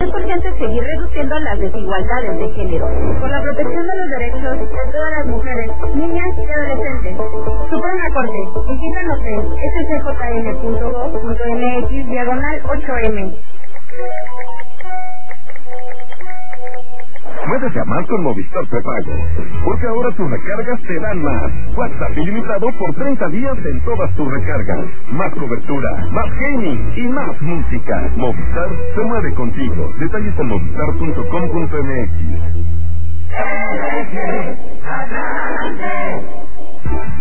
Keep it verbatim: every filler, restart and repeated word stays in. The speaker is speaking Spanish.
urgente seguir reduciendo las desigualdades de género, por la protección de los derechos de todas las mujeres, niñas y adolescentes. Suprema Corte, visítanos en s c j n punto gov punto m x diagonal ocho m. Puedes llamar con Movistar Prepago, porque ahora tus recargas te dan más. WhatsApp ilimitado por treinta días en todas tus recargas. Más cobertura, más gaming y más música. Movistar se mueve contigo. Detalles en movistar punto com punto m x.